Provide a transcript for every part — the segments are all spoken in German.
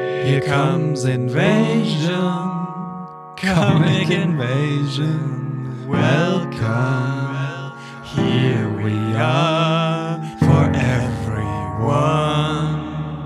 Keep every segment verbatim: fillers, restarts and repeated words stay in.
Here comes invasion, comic invasion, welcome, here we are for everyone.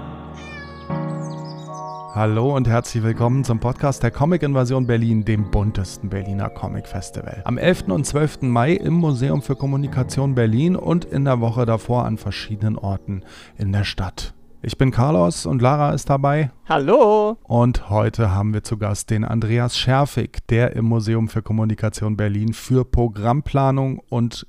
Hallo und herzlich willkommen zum Podcast der Comic-Invasion Berlin, dem buntesten Berliner Comic-Festival. Am elften und zwölften Mai im Museum für Kommunikation Berlin und in der Woche davor an verschiedenen Orten in der Stadt. Ich bin Carlos und Lara ist dabei. Hallo! Und heute haben wir zu Gast den Andreas Scherfig, der im Museum für Kommunikation Berlin für Programmplanung und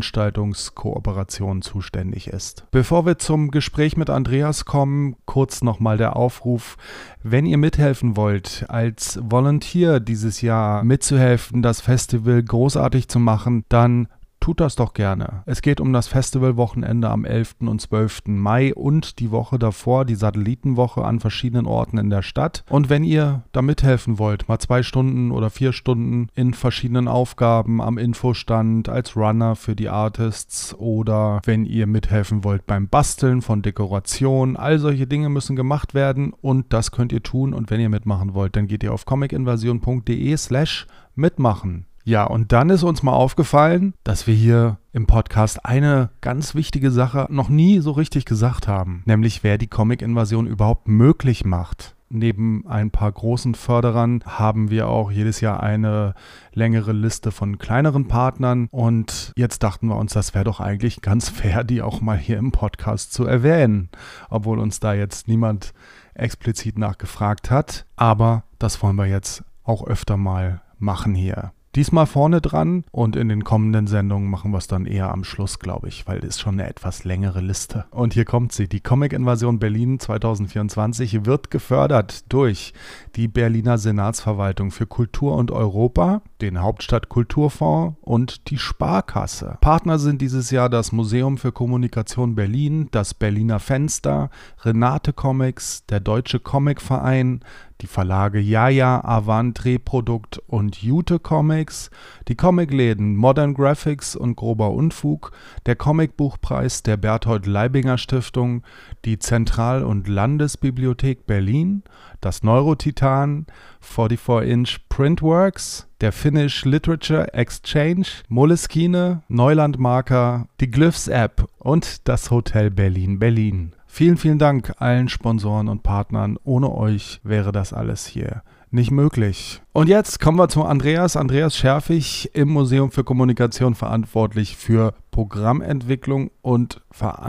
Veranstaltungskooperation zuständig ist. Bevor wir zum Gespräch mit Andreas kommen, kurz nochmal der Aufruf: Wenn ihr mithelfen wollt, als Volunteer dieses Jahr mitzuhelfen, das Festival großartig zu machen, dann tut das doch gerne. Es geht um das Festivalwochenende am elften und zwölften Mai und die Woche davor, die Satellitenwoche an verschiedenen Orten in der Stadt. Und wenn ihr da mithelfen wollt, mal zwei Stunden oder vier Stunden in verschiedenen Aufgaben am Infostand, als Runner für die Artists oder wenn ihr mithelfen wollt beim Basteln von Dekoration, all solche Dinge müssen gemacht werden und das könnt ihr tun. Und wenn ihr mitmachen wollt, dann geht ihr auf comicinvasion.de slash mitmachen. Ja, und dann ist uns mal aufgefallen, dass wir hier im Podcast eine ganz wichtige Sache noch nie so richtig gesagt haben, nämlich wer die Comic-Invasion überhaupt möglich macht. Neben ein paar großen Förderern haben wir auch jedes Jahr eine längere Liste von kleineren Partnern und jetzt dachten wir uns, das wäre doch eigentlich ganz fair, die auch mal hier im Podcast zu erwähnen, obwohl uns da jetzt niemand explizit nachgefragt hat, aber das wollen wir jetzt auch öfter mal machen hier. Diesmal vorne dran und in den kommenden Sendungen machen wir es dann eher am Schluss, glaube ich, weil es schon eine etwas längere Liste. Und hier kommt sie. Die Comic-Invasion Berlin zwanzig vierundzwanzig wird gefördert durch die Berliner Senatsverwaltung für Kultur und Europa, den Hauptstadtkulturfonds und die Sparkasse. Partner sind dieses Jahr das Museum für Kommunikation Berlin, das Berliner Fenster, Renate Comics, der Deutsche Comicverein, die Verlage Jaja, Avant, Reprodukt und Jute Comics, die Comicläden Modern Graphics und Grober Unfug, der Comicbuchpreis der Berthold Leibinger Stiftung, die Zentral- und Landesbibliothek Berlin, das Neurotitan, vierundvierzig Inch Printworks, der Finnish Literature Exchange, Moleskine, Neulandmarker, die Glyphs App und das Hotel Berlin Berlin. Vielen, vielen Dank allen Sponsoren und Partnern. Ohne euch wäre das alles hier nicht möglich. Und jetzt kommen wir zu Andreas. Andreas Scherfig, im Museum für Kommunikation verantwortlich für Programmentwicklung und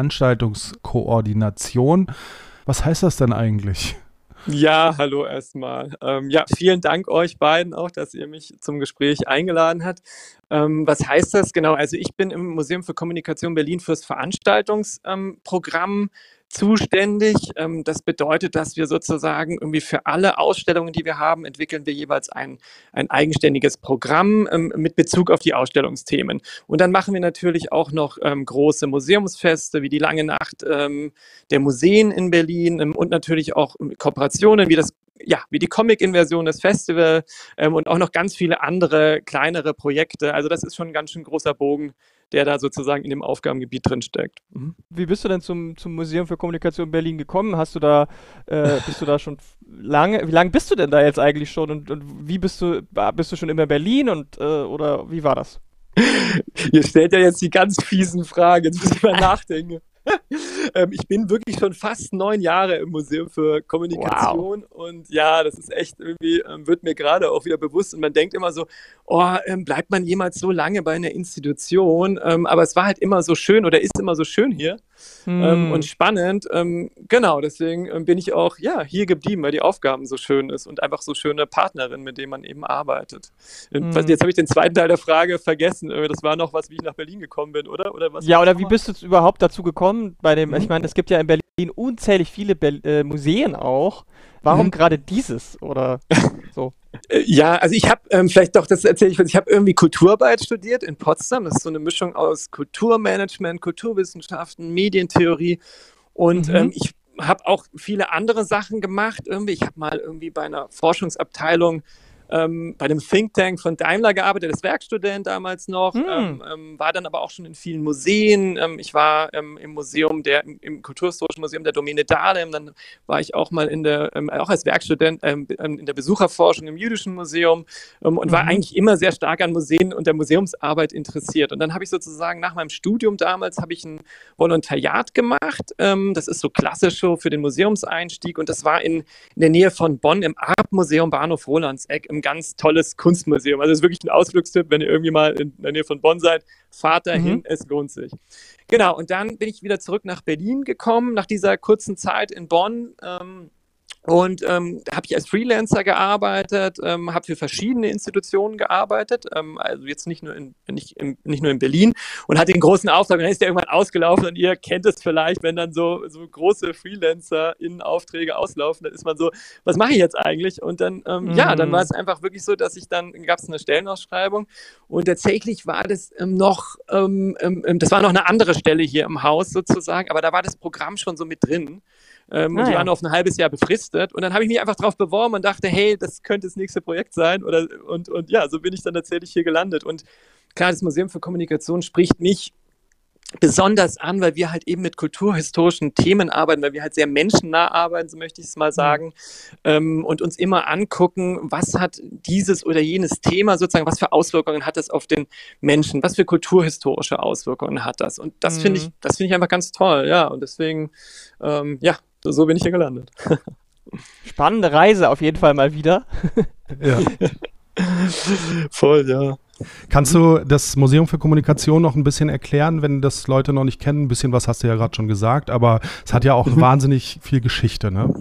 Veranstaltungskoordination. Was heißt das denn eigentlich? Ja, hallo erstmal. Ähm, ja, vielen Dank euch beiden auch, dass ihr mich zum Gespräch eingeladen habt. Ähm, was heißt das genau? Also ich bin im Museum für Kommunikation Berlin fürs Veranstaltungsprogramm ähm, zuständig. Ähm, das bedeutet, dass wir sozusagen irgendwie für alle Ausstellungen, die wir haben, entwickeln wir jeweils ein, ein eigenständiges Programm ähm, mit Bezug auf die Ausstellungsthemen. Und dann machen wir natürlich auch noch ähm, große Museumsfeste wie die Lange Nacht ähm, der Museen in Berlin ähm, und natürlich auch Kooperationen wie das ja, wie die Comic-Invasion, das Festival ähm, und auch noch ganz viele andere kleinere Projekte. Also das ist schon ein ganz schön großer Bogen, der da sozusagen in dem Aufgabengebiet drin steckt. Mhm. Wie bist du denn zum, zum Museum für Kommunikation Berlin gekommen? Hast du da, äh, bist du da schon lange, wie lange bist du denn da jetzt eigentlich schon und, und wie bist du, bist du schon immer in Berlin und äh, oder wie war das? Ihr stellt ja jetzt die ganz fiesen Fragen, jetzt muss ich mal nachdenken. ähm, ich bin wirklich schon fast neun Jahre im Museum für Kommunikation. Wow. Und ja, das ist echt irgendwie, ähm, wird mir gerade auch wieder bewusst und man denkt immer so, oh, ähm, bleibt man jemals so lange bei einer Institution? Ähm, aber es war halt immer so schön oder ist immer so schön hier hm. ähm, und spannend. Ähm, genau, deswegen ähm, bin ich auch ja, hier geblieben, weil die Aufgaben so schön ist und einfach so schöne Partnerin, mit denen man eben arbeitet. Hm. Jetzt habe ich den zweiten Teil der Frage vergessen. Das war noch was, wie ich nach Berlin gekommen bin, oder? oder was ja, oder wie bist du überhaupt dazu gekommen? Bei dem, mhm. Ich meine, es gibt ja in Berlin unzählig viele Be- äh, Museen auch. Warum mhm. gerade dieses oder so? Ja, also ich habe ähm, vielleicht doch, das erzähle ich, ich habe irgendwie Kulturarbeit studiert in Potsdam. Das ist so eine Mischung aus Kulturmanagement, Kulturwissenschaften, Medientheorie und mhm. ähm, ich habe auch viele andere Sachen gemacht. Irgendwie, ich habe mal irgendwie bei einer Forschungsabteilung ähm, bei einem Think Tank von Daimler gearbeitet, als Werkstudent damals noch, Hm. ähm, ähm, war dann aber auch schon in vielen Museen. Ähm, ich war ähm, im Museum, der, im, im Kulturhistorischen Museum der Domäne Dahlem, dann war ich auch mal in der, ähm, auch als Werkstudent ähm, in der Besucherforschung im Jüdischen Museum ähm, und war Mhm. eigentlich immer sehr stark an Museen und der Museumsarbeit interessiert. Und dann habe ich sozusagen nach meinem Studium damals habe ich ein Volontariat gemacht. Ähm, das ist so klassisch so für den Museumseinstieg und das war in, in der Nähe von Bonn im Arp-Museum Bahnhof Rolandseck, ein ganz tolles Kunstmuseum. Also es ist wirklich ein Ausflugstipp, wenn ihr irgendwie mal in der Nähe von Bonn seid, fahrt dahin, Mhm. es lohnt sich. Genau, und dann bin ich wieder zurück nach Berlin gekommen, nach dieser kurzen Zeit in Bonn. Ähm, Und ähm, da habe ich als Freelancer gearbeitet, ähm, habe für verschiedene Institutionen gearbeitet, ähm, also jetzt nicht nur in, nicht, in, nicht nur in Berlin und hatte den großen Auftrag und dann ist der irgendwann ausgelaufen und ihr kennt es vielleicht, wenn dann so, so große Freelancer-Innenaufträge auslaufen, dann ist man so, was mache ich jetzt eigentlich? Und dann, ähm, Mhm. ja, dann war es einfach wirklich so, dass ich dann, gab es eine Stellenausschreibung und tatsächlich war das ähm, noch, ähm, ähm, das war noch eine andere Stelle hier im Haus sozusagen, aber da war das Programm schon so mit drin. Ähm, Ah, und die ja. waren auf ein halbes Jahr befristet. Und dann habe ich mich einfach drauf beworben und dachte, hey, das könnte das nächste Projekt sein. Oder, und, und ja, so bin ich dann tatsächlich hier gelandet. Und klar, das Museum für Kommunikation spricht mich besonders an, weil wir halt eben mit kulturhistorischen Themen arbeiten, weil wir halt sehr menschennah arbeiten, so möchte ich es mal sagen, ähm, und uns immer angucken, was hat dieses oder jenes Thema sozusagen, was für Auswirkungen hat das auf den Menschen, was für kulturhistorische Auswirkungen hat das. Und das finde ich, Mhm. das finde ich einfach ganz toll, ja. Und deswegen, ähm, ja, so, so bin ich hier gelandet. Spannende Reise auf jeden Fall mal wieder. Ja. Voll, ja. Kannst du das Museum für Kommunikation noch ein bisschen erklären, wenn das Leute noch nicht kennen? Ein bisschen was hast du ja gerade schon gesagt, aber es hat ja auch wahnsinnig viel Geschichte, ne?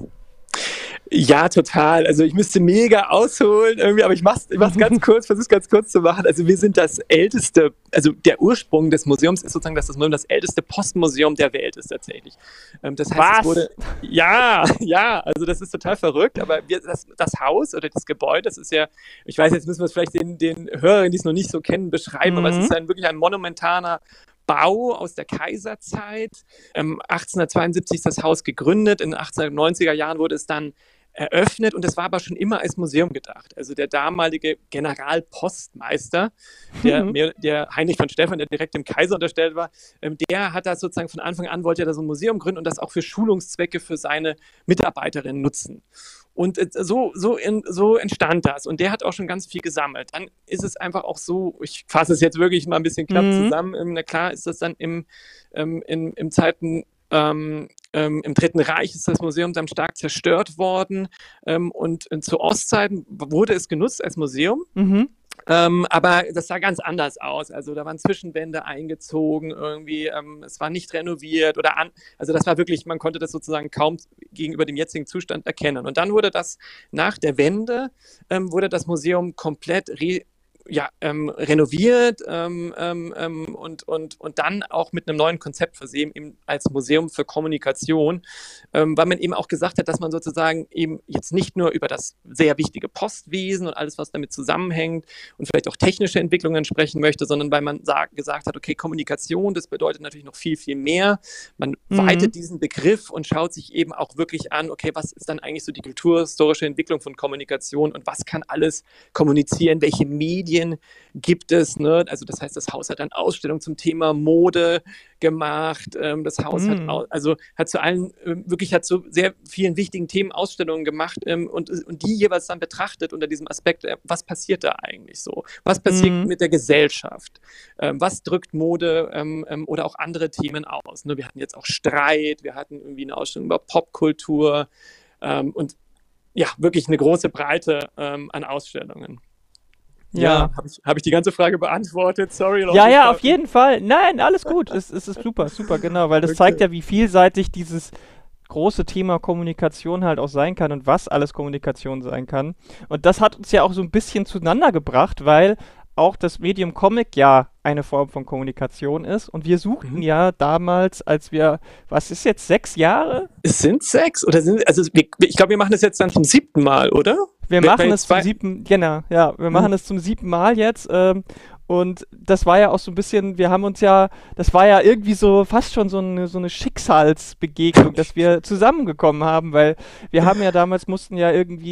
Ja, total. Also ich müsste mega ausholen irgendwie, aber ich mach's, ich mach's ganz kurz, versuch's ganz kurz zu machen. Also wir sind das älteste, also der Ursprung des Museums ist sozusagen, dass das Museum das älteste Postmuseum der Welt ist tatsächlich. Ähm, das heißt, Was? es wurde, ja, ja, also das ist total verrückt, aber wir, das, das Haus oder das Gebäude, das ist ja, ich weiß, jetzt müssen wir es vielleicht den, den Hörern, die es noch nicht so kennen, beschreiben, aber es Mhm. ist ein wirklich ein monumentaler Bau aus der Kaiserzeit. Ähm, achtzehnhundertzweiundsiebzig ist das Haus gegründet, in den achtzehnhundertneunziger Jahren wurde es dann eröffnet und es war aber schon immer als Museum gedacht. Also der damalige Generalpostmeister, der, Mhm. mehr, der Heinrich von Stephan, der direkt dem Kaiser unterstellt war, ähm, der hat das sozusagen von Anfang an, wollte er da so ein Museum gründen und das auch für Schulungszwecke für seine Mitarbeiterinnen nutzen. Und äh, so, so, in, so entstand das. Und der hat auch schon ganz viel gesammelt. Dann ist es einfach auch so, ich fasse es jetzt wirklich mal ein bisschen knapp Mhm. zusammen. Ähm, na klar ist das dann im, ähm, in, im Zeiten Ähm, ähm, im Dritten Reich ist das Museum dann stark zerstört worden ähm, und äh, zu Ostzeiten wurde es genutzt als Museum. Mhm. Ähm, aber das sah ganz anders aus. Also da waren Zwischenwände eingezogen irgendwie, ähm, es war nicht renoviert oder an, also das war wirklich, man konnte das sozusagen kaum gegenüber dem jetzigen Zustand erkennen. Und dann wurde das nach der Wende, ähm, wurde das Museum komplett re ja, ähm, renoviert ähm, ähm, und, und, und dann auch mit einem neuen Konzept versehen, eben als Museum für Kommunikation, ähm, weil man eben auch gesagt hat, dass man sozusagen eben jetzt nicht nur über das sehr wichtige Postwesen und alles, was damit zusammenhängt und vielleicht auch technische Entwicklungen sprechen möchte, sondern weil man sag, gesagt hat, okay, Kommunikation, das bedeutet natürlich noch viel, viel mehr. Man Mhm. weitet diesen Begriff und schaut sich eben auch wirklich an, okay, was ist dann eigentlich so die kulturhistorische Entwicklung von Kommunikation und was kann alles kommunizieren, welche Medien gibt es, ne? Also das heißt, das Haus hat dann Ausstellungen zum Thema Mode gemacht, ähm, das Haus Mhm. hat au- also hat zu allen, ähm, wirklich hat zu sehr vielen wichtigen Themen Ausstellungen gemacht ähm, und, und die jeweils dann betrachtet unter diesem Aspekt, äh, was passiert da eigentlich so? Was passiert Mhm. mit der Gesellschaft? Ähm, was drückt Mode ähm, ähm, oder auch andere Themen aus? Ne? Wir hatten jetzt auch Streit, wir hatten irgendwie eine Ausstellung über Popkultur ähm, und ja, wirklich eine große Breite ähm, an Ausstellungen. Ja. Ja, habe ich, hab ich die ganze Frage beantwortet? Sorry, Leute. Ja, ich ja, war- auf jeden Fall. Nein, alles gut. Es, es ist super, super, genau, weil das Okay. zeigt ja, wie vielseitig dieses große Thema Kommunikation halt auch sein kann und was alles Kommunikation sein kann. Und das hat uns ja auch so ein bisschen zueinander gebracht, weil auch das Medium Comic ja eine Form von Kommunikation ist. Und wir suchten Mhm. ja damals, als wir, was ist jetzt, sechs Jahre? Es sind sechs oder sind, also wir, ich glaube, wir machen das jetzt dann zum siebten Mal, oder? Wir Wenn- machen wenn es zum zwei- siebten, genau, ja, wir machen es zum siebten Mal jetzt. Ähm, und das war ja auch so ein bisschen, wir haben uns ja, das war ja irgendwie so fast schon so eine, so eine Schicksalsbegegnung, dass wir zusammengekommen haben, weil wir haben ja damals mussten ja irgendwie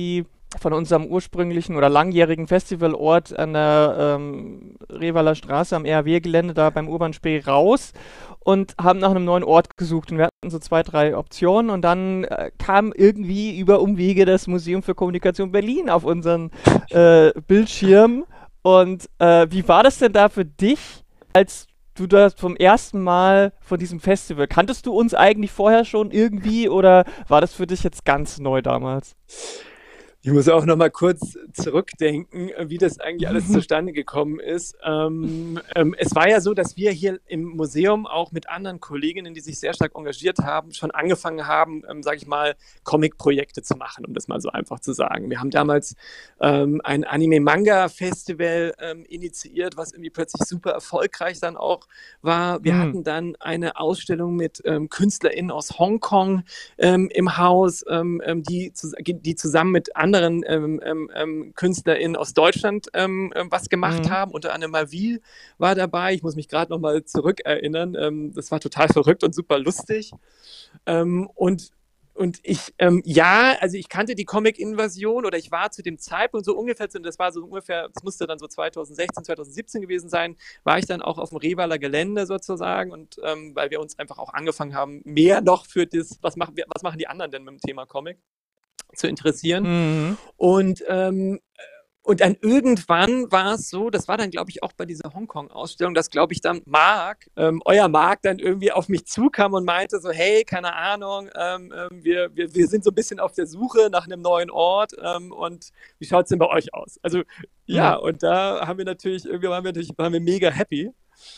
von unserem ursprünglichen oder langjährigen Festivalort an der ähm, Revaler Straße am R W-Gelände da beim Urban Spree raus und haben nach einem neuen Ort gesucht. Und wir hatten so zwei, drei Optionen und dann äh, kam irgendwie über Umwege das Museum für Kommunikation Berlin auf unseren äh, Bildschirm. Und äh, wie war das denn da für dich, als du da vom ersten Mal von diesem Festival, kanntest du uns eigentlich vorher schon irgendwie oder war das für dich jetzt ganz neu damals? Ich muss auch noch mal kurz zurückdenken, wie das eigentlich alles zustande gekommen ist. Ähm, ähm, es war ja so, dass wir hier im Museum auch mit anderen Kolleginnen, die sich sehr stark engagiert haben, schon angefangen haben, ähm, sage ich mal, Comic-Projekte zu machen, um das mal so einfach zu sagen. Wir haben damals ähm, ein Anime-Manga-Festival ähm, initiiert, was irgendwie plötzlich super erfolgreich dann auch war. Wir mhm. hatten dann eine Ausstellung mit ähm, KünstlerInnen aus Hongkong ähm, im Haus, ähm, die, die zusammen mit anderen anderen ähm, ähm, KünstlerInnen aus Deutschland ähm, ähm, was gemacht mhm. haben. Unter anderem Mavil war dabei. Ich muss mich gerade noch mal zurückerinnern. Ähm, das war total verrückt und super lustig. Ähm, und Und ich, ähm, ja, also ich kannte die Comic-Invasion oder ich war zu dem Zeitpunkt so ungefähr, das war so ungefähr, das musste dann so zwanzig sechzehn, zwanzig siebzehn gewesen sein, war ich dann auch auf dem Revaler Gelände sozusagen und ähm, weil wir uns einfach auch angefangen haben, mehr noch für das, was machen, wir, was machen die anderen denn mit dem Thema Comic, zu interessieren. Mhm. Und, ähm, und dann irgendwann war es so, das war dann, glaube ich, auch bei dieser Hongkong-Ausstellung, dass, glaube ich, dann Marc, ähm, euer Marc, dann irgendwie auf mich zukam und meinte so, hey, keine Ahnung, ähm, wir, wir, wir sind so ein bisschen auf der Suche nach einem neuen Ort ähm, und wie schaut es denn bei euch aus? Also ja, mhm. und da haben wir natürlich, irgendwie waren wir, natürlich, waren wir mega happy.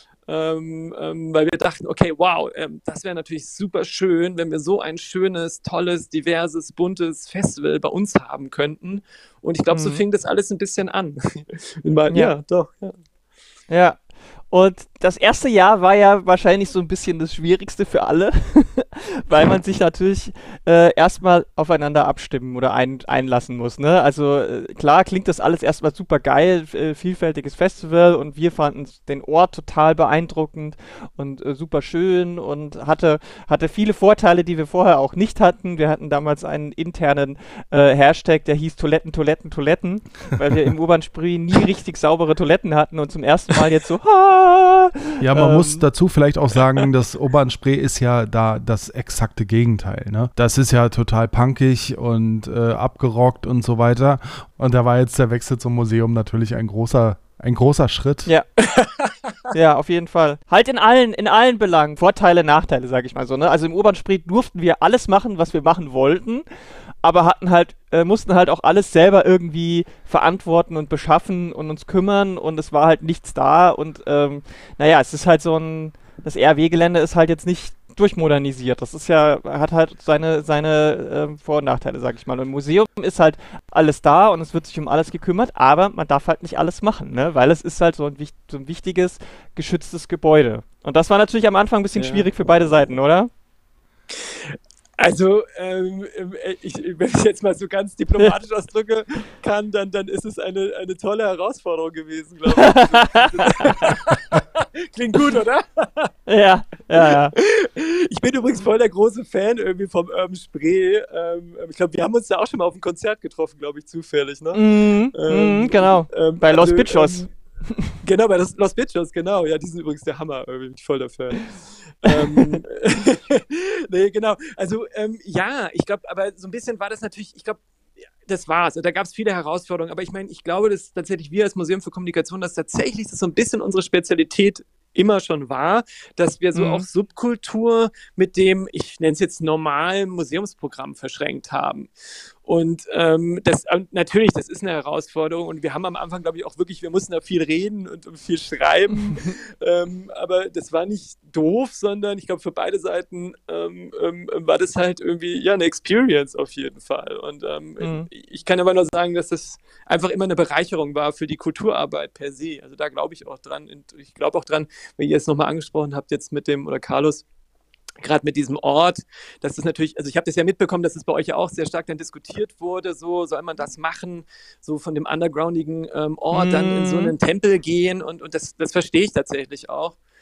Ähm, ähm, weil wir dachten, okay, wow, ähm, das wäre natürlich super schön, wenn wir so ein schönes, tolles, diverses, buntes Festival bei uns haben könnten. Und ich glaube, mhm. so fing das alles ein bisschen an. ja. ja, doch. Ja. ja. Und das erste Jahr war ja wahrscheinlich so ein bisschen das Schwierigste für alle, weil man sich natürlich äh, erstmal aufeinander abstimmen oder ein, einlassen muss. Ne? Also äh, klar klingt das alles erstmal super geil, äh, vielfältiges Festival und wir fanden den Ort total beeindruckend und äh, super schön und hatte, hatte viele Vorteile, die wir vorher auch nicht hatten. Wir hatten damals einen internen äh, Hashtag, der hieß Toiletten, Toiletten, Toiletten, weil wir im Urban Spree nie richtig saubere Toiletten hatten und zum ersten Mal jetzt so, ha, ja, man ähm. muss dazu vielleicht auch sagen, das Urban Spree ist ja da das exakte Gegenteil. Ne? Das ist ja total punkig und äh, abgerockt und so weiter. Und da war jetzt der Wechsel zum Museum natürlich ein großer, ein großer Schritt. Ja. Ja, auf jeden Fall. Halt in allen, in allen Belangen. Vorteile, Nachteile, sage ich mal so. Ne? Also im Urban Spree durften wir alles machen, was wir machen wollten, aber hatten halt, äh, mussten halt auch alles selber irgendwie verantworten und beschaffen und uns kümmern und es war halt nichts da und ähm, naja, es ist halt so ein, das R W-Gelände ist halt jetzt nicht durchmodernisiert. Das ist ja, hat halt seine, seine äh, Vor- und Nachteile, sag ich mal. Und im Museum ist halt alles da und es wird sich um alles gekümmert, aber man darf halt nicht alles machen, ne? Weil es ist halt so ein, so ein wichtiges, geschütztes Gebäude. Und das war natürlich am Anfang ein bisschen ja. schwierig für beide Seiten, oder? Also, ähm, ich, wenn ich jetzt mal so ganz diplomatisch ausdrücke kann, dann, dann ist es eine, eine tolle Herausforderung gewesen, glaube ich. Klingt gut, oder? Ja, ja, ja. Ich bin übrigens voll der große Fan irgendwie vom Urban Spree. Ähm, ich glaube, wir haben uns da auch schon mal auf einem Konzert getroffen, glaube ich, zufällig, ne? Mm, ähm, mm, genau, ähm, bei Los also, Bichos. Ähm, genau, bei Los, Los Bichos, genau. Ja, die sind übrigens der Hammer, irgendwie bin ich voll der Fan. ähm, nee, genau. Also, ähm, ja, ich glaube, aber so ein bisschen war das natürlich, ich glaube, das war's. Da gab es viele Herausforderungen. Aber ich meine, ich glaube, dass tatsächlich wir als Museum für Kommunikation, dass tatsächlich das so ein bisschen unsere Spezialität immer schon war, dass wir so mhm. auch Subkultur mit dem, ich nenne es jetzt normalen Museumsprogramm verschränkt haben. Und ähm, das äh, natürlich, das ist eine Herausforderung und wir haben am Anfang, glaube ich, auch wirklich, wir mussten da viel reden und, und viel schreiben, ähm, aber das war nicht doof, sondern ich glaube, für beide Seiten ähm, ähm, war das halt irgendwie, ja, eine Experience auf jeden Fall. Und ähm, mhm. ich kann aber nur sagen, dass das einfach immer eine Bereicherung war für die Kulturarbeit per se. Also da glaube ich auch dran. Und ich glaube auch dran, wenn ihr es nochmal angesprochen habt jetzt mit dem, oder Carlos, gerade mit diesem Ort, dass es natürlich, also ich habe das ja mitbekommen, dass es bei euch ja auch sehr stark dann diskutiert wurde, so soll man das machen, so von dem undergroundigen ähm, Ort mm. dann in so einen Tempel gehen und, und das, das verstehe ich tatsächlich auch.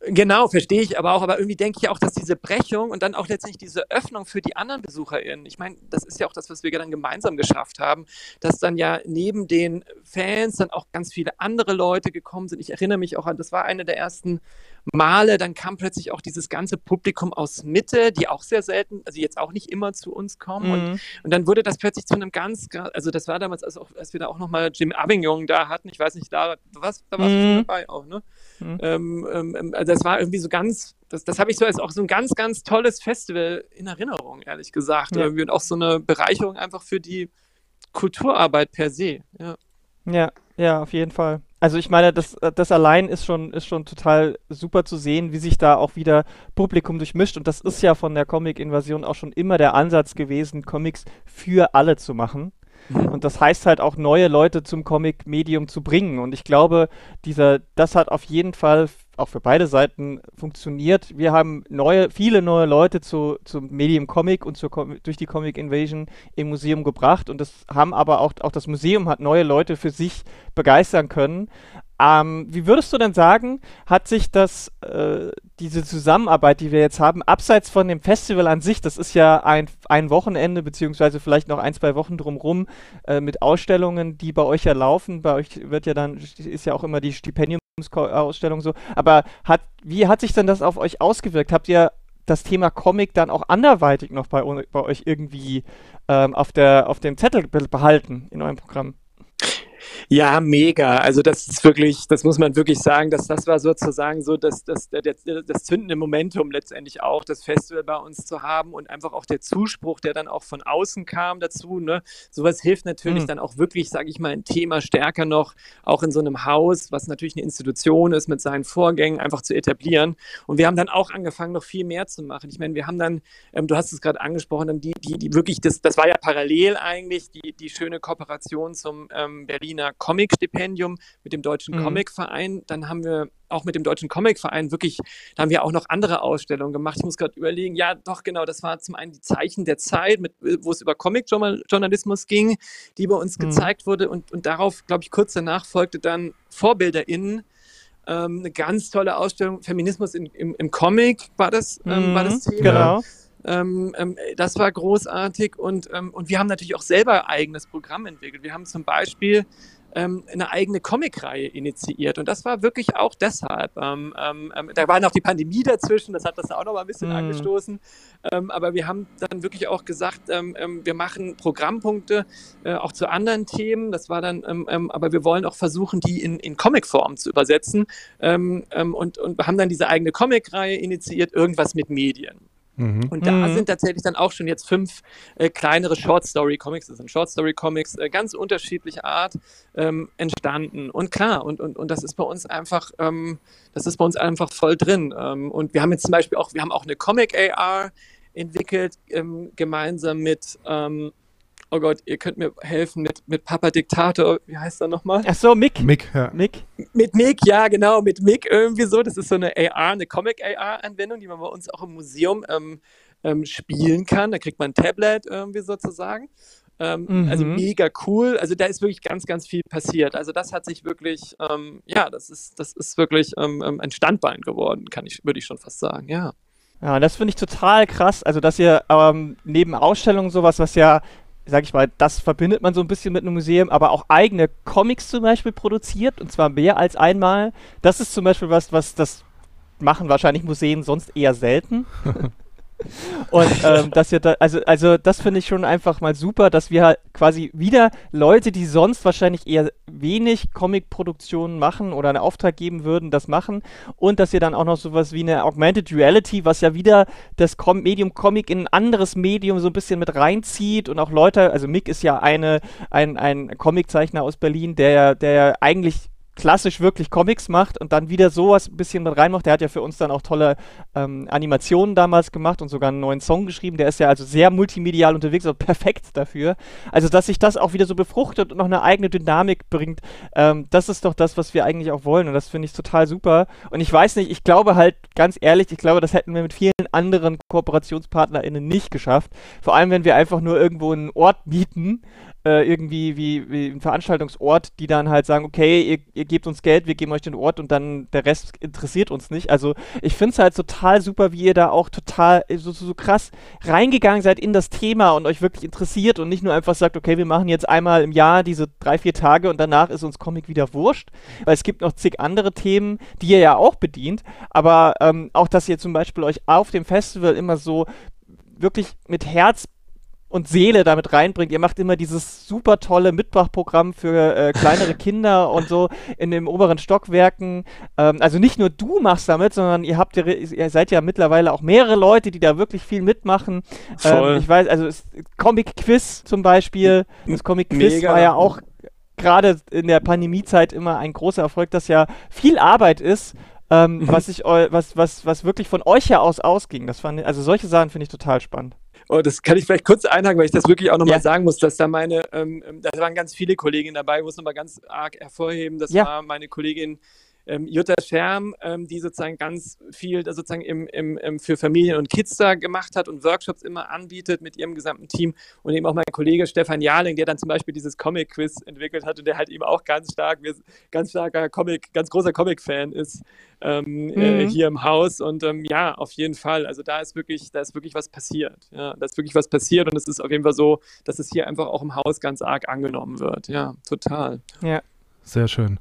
Genau, verstehe ich aber auch, aber irgendwie denke ich auch, dass diese Brechung und dann auch letztendlich diese Öffnung für die anderen BesucherInnen, ich meine, das ist ja auch das, was wir dann gemeinsam geschafft haben, dass dann ja neben den Fans dann auch ganz viele andere Leute gekommen sind. Ich erinnere mich auch an, das war eine der ersten Male, dann kam plötzlich auch dieses ganze Publikum aus Mitte, die auch sehr selten, also jetzt auch nicht immer zu uns kommen Mhm. und, und dann wurde das plötzlich zu einem ganz, also das war damals, als, auch, als wir da auch nochmal Jim Avignon da hatten, ich weiß nicht, da, was, da warst du schon Mhm. dabei auch, ne? Mhm. Ähm, ähm, also das war irgendwie so ganz, das, das habe ich so als auch so ein ganz, ganz tolles Festival in Erinnerung, ehrlich gesagt. Ja. Irgendwie und auch so eine Bereicherung einfach für die Kulturarbeit per se. Ja. Ja, ja, auf jeden Fall. Also ich meine, das, das allein ist schon, ist schon total super zu sehen, wie sich da auch wieder Publikum durchmischt. Und das ist ja von der Comic-Invasion auch schon immer der Ansatz gewesen, Comics für alle zu machen. Und das heißt halt auch, neue Leute zum Comic-Medium zu bringen. Und ich glaube, dieser, das hat auf jeden Fall auch für beide Seiten funktioniert. Wir haben neue, viele neue Leute zu, zum Medium Comic und zur, Com- durch die Comic Invasion im Museum gebracht. Und das haben aber auch, auch das Museum hat neue Leute für sich begeistern können. Ähm, wie würdest du denn sagen, hat sich das, äh, diese Zusammenarbeit, die wir jetzt haben, abseits von dem Festival an sich, das ist ja ein, ein Wochenende, beziehungsweise vielleicht noch ein, zwei Wochen drumherum, äh, mit Ausstellungen, die bei euch ja laufen, bei euch wird ja dann, ist ja auch immer die Stipendiumsausstellung so, aber hat, wie hat sich denn das auf euch ausgewirkt? Habt ihr das Thema Comic dann auch anderweitig noch bei, bei euch irgendwie ähm, auf, der, auf dem Zettel behalten in eurem Programm? Ja, mega. Also das ist wirklich, das muss man wirklich sagen, dass das war sozusagen so das, das, das, das zündende Momentum letztendlich auch, das Festival bei uns zu haben und einfach auch der Zuspruch, der dann auch von außen kam dazu. Ne? Sowas hilft natürlich Mhm. dann auch wirklich, sage ich mal, ein Thema stärker noch, auch in so einem Haus, was natürlich eine Institution ist, mit seinen Vorgängen einfach zu etablieren. Und wir haben dann auch angefangen, noch viel mehr zu machen. Ich meine, wir haben dann, ähm, du hast es gerade angesprochen, dann die, die, die wirklich, das, das war ja parallel eigentlich, die, die schöne Kooperation zum ähm, Berliner Comic-Stipendium mit dem Deutschen Mhm. Comic-Verein. Dann haben wir auch mit dem Deutschen Comic-Verein wirklich, da haben wir auch noch andere Ausstellungen gemacht. Ich muss gerade überlegen, ja doch genau, das war zum einen die Zeichen der Zeit, mit, wo es über Comic-Journalismus ging, die bei uns Mhm. gezeigt wurde und, und darauf, glaube ich, kurz danach folgte dann VorbilderInnen, ähm, eine ganz tolle Ausstellung, Feminismus in, im, im Comic war das, ähm, war das Mhm. Thema. Genau. Ähm, ähm, das war großartig und, ähm, und wir haben natürlich auch selber ein eigenes Programm entwickelt. Wir haben zum Beispiel ähm, eine eigene Comicreihe initiiert und das war wirklich auch deshalb. Ähm, ähm, ähm, da war noch die Pandemie dazwischen, das hat das auch noch mal ein bisschen Mhm. angestoßen. Ähm, aber wir haben dann wirklich auch gesagt, ähm, ähm, wir machen Programmpunkte äh, auch zu anderen Themen. Das war dann, ähm, ähm, aber wir wollen auch versuchen, die in, in Comicform zu übersetzen ähm, ähm, und, und haben dann diese eigene Comicreihe initiiert, irgendwas mit Medien. Mhm. Und da Mhm. sind tatsächlich dann auch schon jetzt fünf äh, kleinere Short-Story-Comics, das sind Short-Story-Comics, äh, ganz unterschiedlicher Art ähm, entstanden. Und klar, und, und, und das ist bei uns einfach, ähm, das ist bei uns einfach voll drin. Ähm, und wir haben jetzt zum Beispiel auch, wir haben auch eine Comic-A R entwickelt, ähm, gemeinsam mit, ähm, oh Gott, ihr könnt mir helfen, mit, mit Papa Diktator, wie heißt er nochmal? Ach so, Mick. Mick, ja. Mick. Mit Mick, ja, genau, mit Mick irgendwie so. Das ist so eine A R, eine Comic-A R-Anwendung, die man bei uns auch im Museum ähm, ähm, spielen kann. Da kriegt man ein Tablet irgendwie sozusagen. Ähm, Mhm. Also mega cool. Also da ist wirklich ganz, ganz viel passiert. Also das hat sich wirklich, ähm, ja, das ist, das ist wirklich ähm, ähm, ein Standbein geworden, kann ich, würde ich schon fast sagen, ja. Ja, das finde ich total krass. Also, dass ihr ähm, neben Ausstellungen sowas, was ja, sag ich mal, das verbindet man so ein bisschen mit einem Museum, aber auch eigene Comics zum Beispiel produziert und zwar mehr als einmal. Das ist zum Beispiel was, was das machen wahrscheinlich Museen sonst eher selten. Und ähm, dass ihr da, also, also das finde ich schon einfach mal super, dass wir halt quasi wieder Leute, die sonst wahrscheinlich eher wenig Comic-Produktionen machen oder einen Auftrag geben würden, das machen und dass ihr dann auch noch sowas wie eine Augmented Reality, was ja wieder das Com Medium Comic in ein anderes Medium so ein bisschen mit reinzieht und auch Leute, also Mick ist ja eine, ein, ein Comiczeichner aus Berlin, der, der eigentlich klassisch wirklich Comics macht und dann wieder sowas ein bisschen mit reinmacht. Der hat ja für uns dann auch tolle ähm, Animationen damals gemacht und sogar einen neuen Song geschrieben. Der ist ja also sehr multimedial unterwegs, also perfekt dafür. Also, dass sich das auch wieder so befruchtet und noch eine eigene Dynamik bringt, ähm, das ist doch das, was wir eigentlich auch wollen und das finde ich total super. Und ich weiß nicht, ich glaube halt, ganz ehrlich, ich glaube, das hätten wir mit vielen anderen KooperationspartnerInnen nicht geschafft. Vor allem, wenn wir einfach nur irgendwo einen Ort mieten äh, irgendwie wie, wie ein Veranstaltungsort, die dann halt sagen, okay, ihr, ihr gebt uns Geld, wir geben euch den Ort und dann der Rest interessiert uns nicht. Also ich finde es halt total super, wie ihr da auch total so, so, so krass reingegangen seid in das Thema und euch wirklich interessiert und nicht nur einfach sagt, okay, wir machen jetzt einmal im Jahr diese drei, vier Tage und danach ist uns Comic wieder wurscht, weil es gibt noch zig andere Themen, die ihr ja auch bedient, aber ähm, auch, dass ihr zum Beispiel euch auf dem Festival immer so wirklich mit Herz und Seele damit reinbringt. Ihr macht immer dieses super tolle Mitmachprogramm für äh, kleinere Kinder und so in den oberen Stockwerken. Ähm, also nicht nur du machst damit, sondern ihr habt ja, ihr seid ja mittlerweile auch mehrere Leute, die da wirklich viel mitmachen. Ähm, ich weiß, also es, Comic Quiz zum Beispiel. Das Comic Quiz Mega. war ja auch gerade in der Pandemiezeit immer ein großer Erfolg, das ja viel Arbeit ist. Ähm, mhm. was ich was, was, was wirklich von euch ja aus ausging. Das fand, also solche Sachen finde ich total spannend. Oh, das kann ich vielleicht kurz einhaken, weil ich das wirklich auch nochmal ja. sagen muss, dass da meine, ähm, da waren ganz viele Kolleginnen dabei, ich muss nochmal ganz arg hervorheben, das ja. war meine Kollegin ähm, Jutta Scherm, ähm, die sozusagen ganz viel da sozusagen im, im, im, für Familien und Kids da gemacht hat und Workshops immer anbietet mit ihrem gesamten Team und eben auch mein Kollege Stefan Jarling, der dann zum Beispiel dieses Comic-Quiz entwickelt hat und der halt eben auch ganz stark, ganz starker Comic, ganz großer Comic-Fan ist ähm, mhm. äh, hier im Haus und ähm, ja, auf jeden Fall, also da ist wirklich, da ist wirklich was passiert, ja, da ist wirklich was passiert und es ist auf jeden Fall so, dass es hier einfach auch im Haus ganz arg angenommen wird, ja, total. Ja. Sehr schön.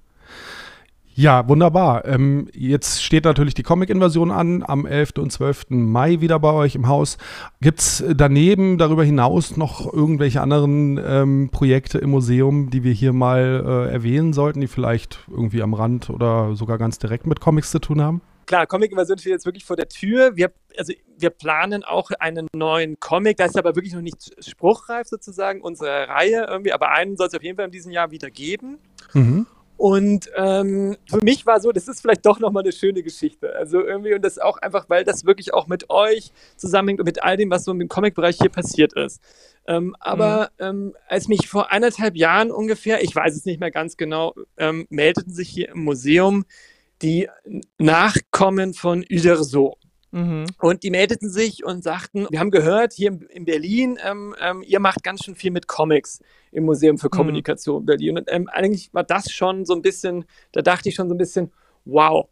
Ja, wunderbar. Ähm, jetzt steht natürlich die Comic-Invasion an, am elften und zwölften Mai wieder bei euch im Haus. Gibt es daneben, darüber hinaus, noch irgendwelche anderen ähm, Projekte im Museum, die wir hier mal äh, erwähnen sollten, die vielleicht irgendwie am Rand oder sogar ganz direkt mit Comics zu tun haben? Klar, Comic-Invasion steht jetzt wirklich vor der Tür. Wir, also, wir planen auch einen neuen Comic, das ist aber wirklich noch nicht spruchreif sozusagen, unsere Reihe irgendwie, aber einen soll es auf jeden Fall in diesem Jahr wieder geben. Mhm. Und ähm, für mich war so, das ist vielleicht doch nochmal eine schöne Geschichte. Also irgendwie, und das auch einfach, weil das wirklich auch mit euch zusammenhängt und mit all dem, was so im Comic-Bereich hier passiert ist. Ähm, aber mhm. ähm, als mich vor eineinhalb Jahren ungefähr, ich weiß es nicht mehr ganz genau, ähm, meldeten sich hier im Museum die Nachkommen von Uderzo. Mhm. Und die meldeten sich und sagten, wir haben gehört, hier in Berlin, ähm, ähm, ihr macht ganz schön viel mit Comics im Museum für Kommunikation mhm. Berlin. Und ähm, eigentlich war das schon so ein bisschen, da dachte ich schon so ein bisschen, wow,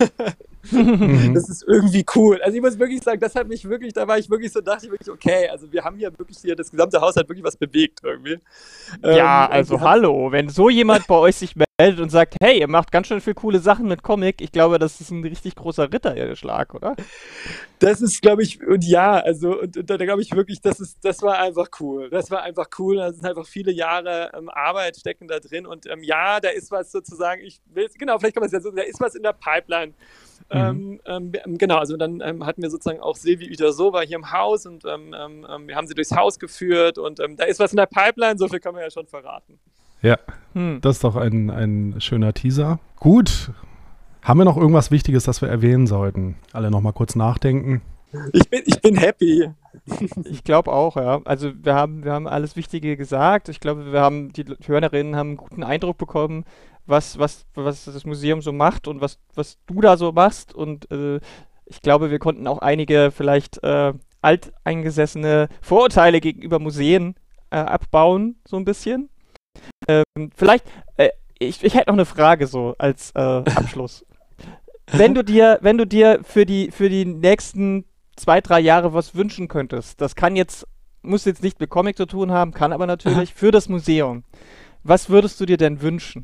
das ist irgendwie cool. Also ich muss wirklich sagen, das hat mich wirklich, da war ich wirklich so, dachte ich wirklich, okay, also wir haben hier wirklich hier, das gesamte Haus hat wirklich was bewegt irgendwie. Ja, ähm, also hallo, wenn so jemand bei euch sich meldet und sagt, hey, ihr macht ganz schön viel coole Sachen mit Comic, ich glaube, das ist ein richtig großer Ritterschlag, oder? Das ist, glaube ich, und ja, also und, und da glaube ich wirklich, das ist, das war einfach cool. Das war einfach cool. Da sind einfach viele Jahre ähm, Arbeit stecken da drin und ähm, ja, da ist was sozusagen, ich will, genau, vielleicht kann man es ja so, da ist was in der Pipeline. Mhm. Ähm, ähm, genau, also dann ähm, hatten wir sozusagen auch Silvi Uderzo war hier im Haus und ähm, ähm, wir haben sie durchs Haus geführt und ähm, da ist was in der Pipeline, so viel kann man ja schon verraten. Ja, hm. das ist doch ein, ein schöner Teaser. Gut, haben wir noch irgendwas Wichtiges, das wir erwähnen sollten? Alle noch mal kurz nachdenken. Ich bin, ich bin happy. Ich glaube auch, ja. Also wir haben, wir haben alles Wichtige gesagt. Ich glaube, wir haben, die Hörerinnen haben einen guten Eindruck bekommen, was, was, was das Museum so macht und was, was du da so machst. Und äh, ich glaube, wir konnten auch einige vielleicht äh, alteingesessene Vorurteile gegenüber Museen äh, abbauen, so ein bisschen. Ähm, vielleicht, äh, ich, ich hätte noch eine Frage so als äh, Abschluss. Wenn du dir, wenn du dir für die, für die nächsten zwei, drei Jahre was wünschen könntest, das kann jetzt, muss jetzt nicht mit Comic zu tun haben, kann aber natürlich für das Museum. Was würdest du dir denn wünschen?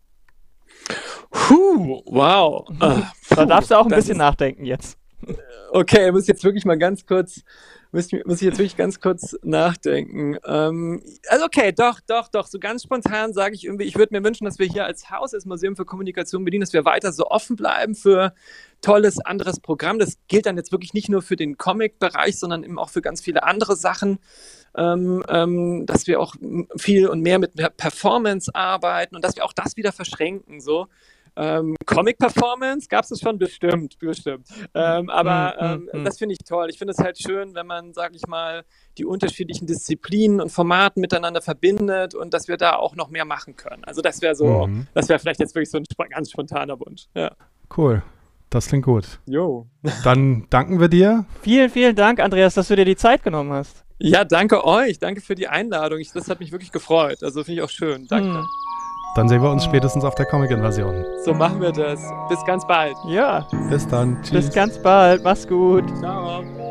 Puh, wow. Da darfst du auch ein bisschen ist, nachdenken jetzt. Okay, ich muss jetzt wirklich mal ganz kurz, muss, muss ich jetzt wirklich ganz kurz nachdenken. Ähm, also okay, doch, doch, doch, so ganz spontan sage ich irgendwie, ich würde mir wünschen, dass wir hier als Haus, als Museum für Kommunikation Berlin, dass wir weiter so offen bleiben für tolles anderes Programm. Das gilt dann jetzt wirklich nicht nur für den Comic-Bereich, sondern eben auch für ganz viele andere Sachen. Ähm, ähm, dass wir auch viel und mehr mit Performance arbeiten und dass wir auch das wieder verschränken, so. Ähm, Comic-Performance gab es schon bestimmt, bestimmt. Ähm, aber ähm, mm, mm, mm. das finde ich toll. Ich finde es halt schön, wenn man, sage ich mal, die unterschiedlichen Disziplinen und Formaten miteinander verbindet und dass wir da auch noch mehr machen können. Also das wäre so, mm. das wäre vielleicht jetzt wirklich so ein sp- ganz spontaner Wunsch. Ja. Cool. Das klingt gut. Jo. Dann danken wir dir. Vielen, vielen Dank, Andreas, dass du dir die Zeit genommen hast. Ja, danke euch. Danke für die Einladung. Ich, das hat mich wirklich gefreut. Also finde ich auch schön. Danke. Hm. Dann sehen wir uns spätestens auf der Comic-Invasion. So machen wir das. Bis ganz bald. Ja, Bis dann. Tschüss. bis ganz bald. Mach's gut. Ciao.